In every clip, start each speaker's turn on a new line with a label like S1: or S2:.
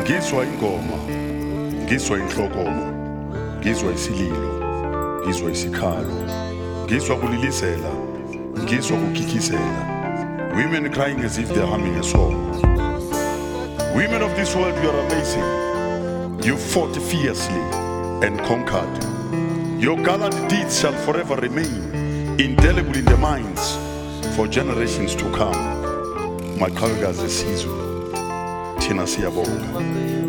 S1: ngizwa ingoma, ngizwa inhlokomo, ngizwa isililo, ngizwa isikhalo, ngizwa kulilizela, ngizwa kugigizela. Women crying as if they're humming a song. Women of this world, you are amazing. You fought fiercely and conquered. Your gallant deeds shall forever remain indelible in the minds for generations to come. Maqhawekazi esizwe, thina siyabonga.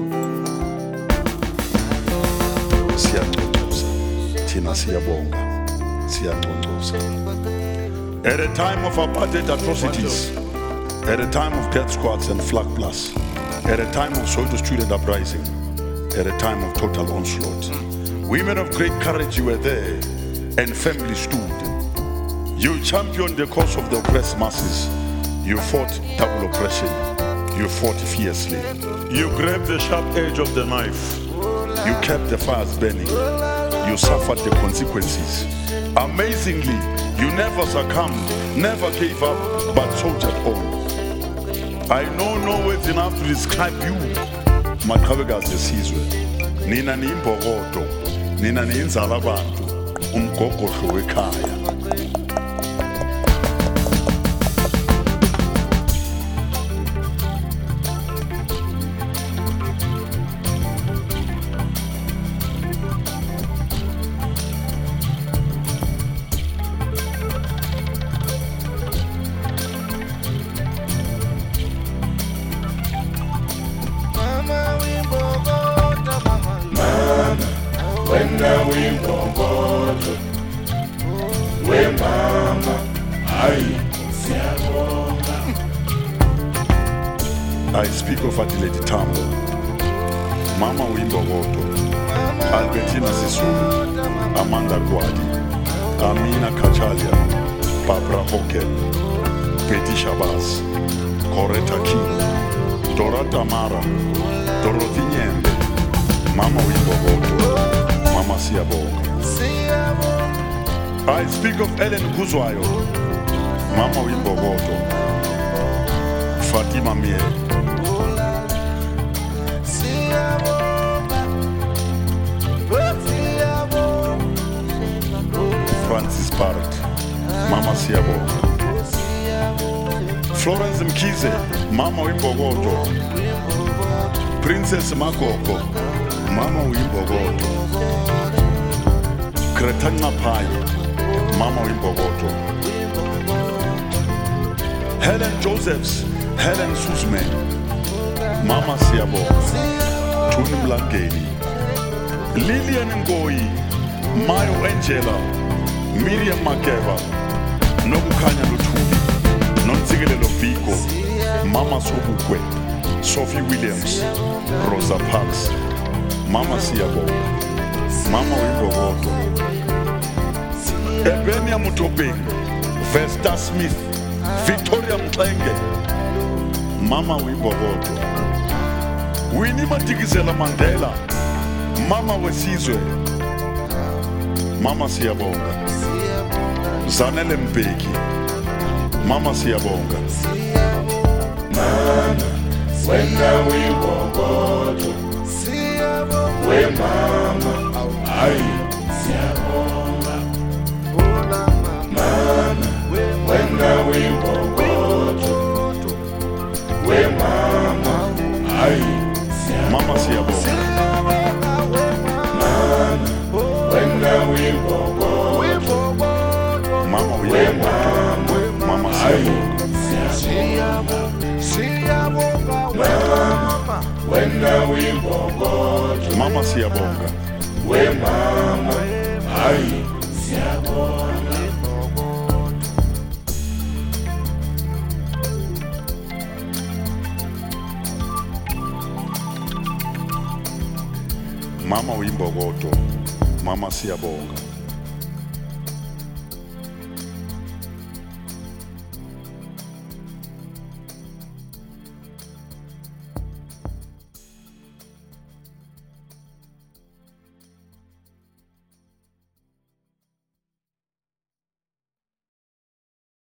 S1: Siyacoccoza, thina siyabonga, siyacoccoza. At a time of apartheid atrocities, at a time of death squads and flag blasts, at a time of Soweto student uprising, at a time of total onslaught, women of great courage, you were there and family stood. You championed the cause of the oppressed masses. You fought double oppression. You fought fiercely. You grabbed the sharp edge of the knife. You kept the fires burning. You suffered the consequences. Amazingly, you never succumbed, never gave up, but soldiered on. I know no words enough to describe you. Maqhawekazi esizwe, nina niyimbokodo, nina niyinzala abantu, umgogodlo wekhaya.
S2: Wena wimbokodo, we mama, ayi siyabonga.
S1: I speak of Adelaide Tambo, Mama Wimbokodo, Albertina Sisulu, Amanda Gwadi, Amina Kachalia, Barbara Hoken, Betty Shabazz, Coretta King, Dora Tamara, Dorothy Nyembe, Mama Wimbokodo, Mama Siyabonga. I speak of Ellen Kuzwayo, Mama Wimbokodo, Fatima Mier, Francis Barrett, Mama Siyabonga. Florence Mkize, Mama Wimbokodo. Princess Makoko, Mama Wimbokodo. Kretanya Pai, Mama Wimbokodo. Helen Josephs, Helen Susman, Mama Siyabonga. Tuni Mlangeni, Lillian Ngoyi, Mayo Angela, Miriam Makeba, Nobukhanya Luthuli, Nontsikelelo Biko, Mama Sobukwe, Sophie Williams, Rosa Parks, Mama Siyabonga, Mama Wimbokodo. Ebenia Mutopeng, Vesta Smith, Victoria Mxenge, Mama Wimbokodo. Winnie Madikizela Mandela, Mama Wesizwe, Mama Siyabonga. Zanele Mbeki, Mama Siyabonga.
S2: Mama, wena wimbokodo, we mama, ayi siyabonga. Mama, wena wimbokodo, we mama, ayi siyabonga.
S1: Mama Siyabonga.
S2: Mama, wena wimbokodo,
S1: Mama
S2: we
S1: Wimbokodo.
S2: mama,
S1: Mama
S2: ayi
S1: Siyabonga.
S2: Mama, wena wimbokodo,
S1: Mama Siyabonga.
S2: we mama, ayi siyabonga.
S1: Mama Wimbokodo, Mama Siyabonga.